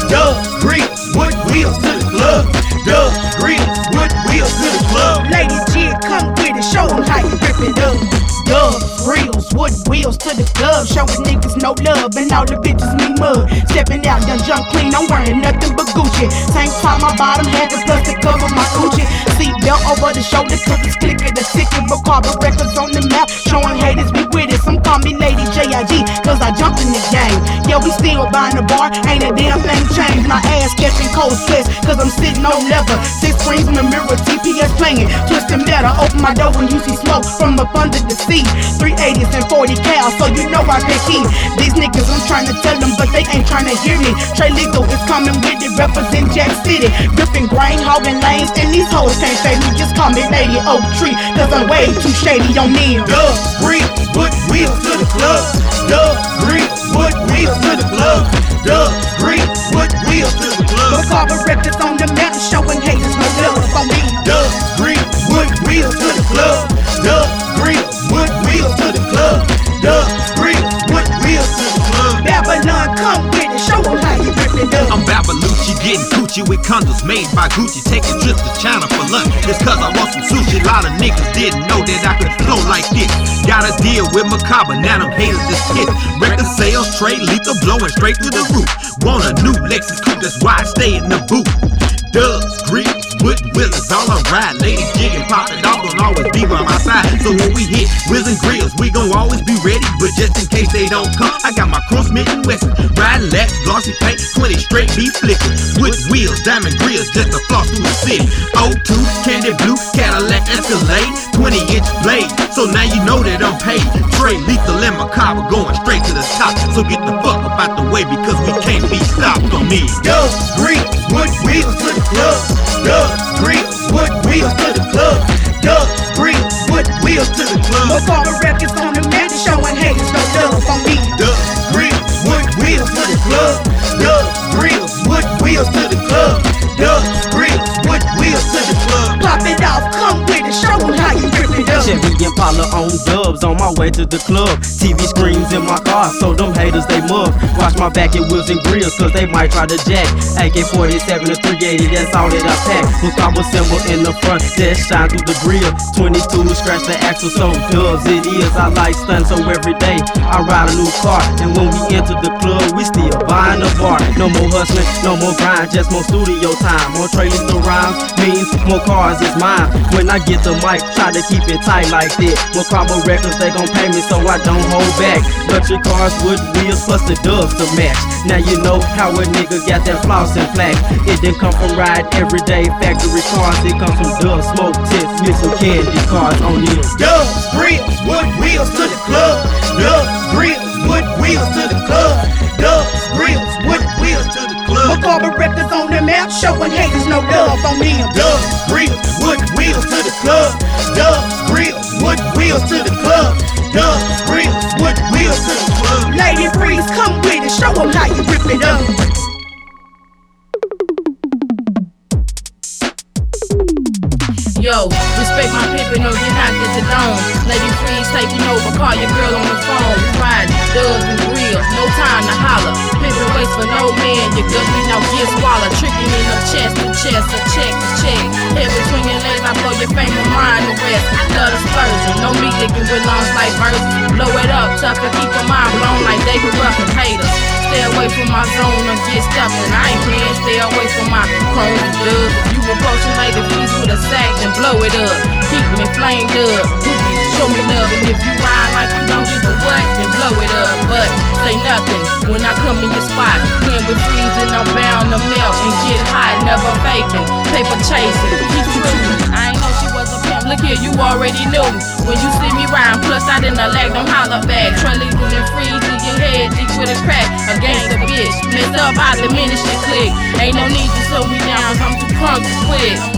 Dub Grills, wood wheels to the club. Dub Grills, wood wheels to the club. Ladies, G, come with it, show them how you rip it up. Dub Grills, wood wheels to the club. Showing niggas no love and all the bitches me mud. Stepping out, done jump clean, I'm wearing nothing but Gucci. Tank top, my bottom had the plus to cover my coochie. Seat belt over the shoulder, cause it's clicker the ticket. But Carbon Records on the map, showing haters we with it. Some call me Lady J.I.G, cause I jumped in the game. Yeah, we still buying the bar, ain't a damn thing changed. My ass catching cold sweats, cause I'm sitting on leather. 6 screens in the mirror, TPS playing. Twisting metal, open my door when you see smoke from up under the seat. 380s and 40 cal, so you know I take heat. These niggas, I'm trying to tell them, but they ain't trying to hear me. Trey Legal is coming with it, represent Jack City. Ripping grain, hogging lanes, and these hoes can't shade me. Just call me Lady Oak Tree, cause I'm way too shady on them. Dub Grills, wood wheels to the club. Dub Grills, wood wheels to the club. Dub Grills, wood wheels to the club. But Carbon Records on the map, showing haters no love on me. Dub Grills, wood wheels to the club. Dub Grills, wood wheels to the club. Dub Grills, wood wheels to the club. Babylon, come with it, show them how you rip it up. I'm Babalucci, getting coochie with condoms made by Gucci. Taking trips to China for lunch, it's cause I want some sushi. Lot of niggas didn't know that I could flow like this. Got a deal with Macabre, now them haters just kiss. Record sales, trade lethal, blowing straight to the roof. Want a new Lexus coupe, that's why I stay in the booth. Dubs, Grills, wood wheels, all I'm riding. Ladies jigging, popping off, don't always be by my side. So when we hit wheels and grills, we gon' always be ready. But just in case they don't come, I got my Chrome Smith & Wesson. Riding laps, glossy paint, 20 straight be flicking. Wood wheels, diamond grills, just to floss through the city. O2, candy blue, Cadillac Escalade, 20-inch blade. So now you know that I'm paid. Trey Lethal and Macabre going straight to the top. So get the fuck up out the way because we can't be stopped on me. Dub Grills, wood wheels to the club. Dub Grills, wood wheels to the club. Dub Grills, wood wheels to the club. But Carbon Records on the map, showing haters no love on me. Dub Grills, wood wheels to the club. Dub Grills, wood wheels to the club. Dub Grills, wood wheels to the club. Pop it off, come with it, show them how you rip it up. Chevy Impala on dubs on my way to the club. TV screens in my car, so them haters they mug. Watch my back at wheels and grills, cause they might try to jack. AK-47 to 380, that's all that I pack. Macabre symbol in the front, that shine through the grill. 22, scratch the axle, so dubs it is. I like stunts, so every day I ride a new car. And when we enter the club, we still buying a bar. No more hustling, no more grind, just more studio time. More trailers to rhymes means more cars is mine. When I get the mic, try to keep it tight like that. Macabre Records, they gon' pay me so I don't hold back. Luxury cars, wood wheels, plus the dubs to match. Now you know how a nigga got that floss and flash. It didn't come from ride everyday factory cars. It comes from dubs, smoke tips, with some candy cars on them. Dubs, Grills, wood wheels to the club. Dubs, Grills, wood wheels to the club. Dubs, Grills, wood wheels to the club. Carbon Records on the map, showing haters no love on them. Dubs, Grills, wood wheels to the club. Dubs, Grills, wood wheels to the club. Dubs, Grills, wood wheels to the club. Lady Breeze, come with it, show them how you rip it up. Yo, respect my pimpin', no, you're not get the dome. Lady Freeze taking over, call your girl on the phone. We ride dubs and grills, no time to holler. Pimpin' waits for no man, your good me now get swallowed. Tricking in the chest to chest, a check to check. Head between your legs, I blow your fame and mind the rest. I love the Spurgeon, no me licking with lungs like verses. Blow it up, tough and keep your mind blown like David Ruffin haters. Stay away from my zone or get stuffed, and I ain't playing. Stay away from my chrome and dubs. You approaching Lady Freeze with a sack, then blow it up. Keep me flamed up. Show me love, and if you ride like you don't give a what, then blow it up. But say nothing when I come in your spot. Playing with Freeze and I'm bound to melt and get hot, never faking. Paper chasing, keep true. I ain't know she was a pimp. Look here, you already knew. When you see me rhyme, plus I didn't lag, don't holler back. Trey Legal and Freeze in your head, deep with a crack. A gangster bitch, messed up, I diminish your click. Ain't no need to slow me down, 'cause I'm too crunk to quit.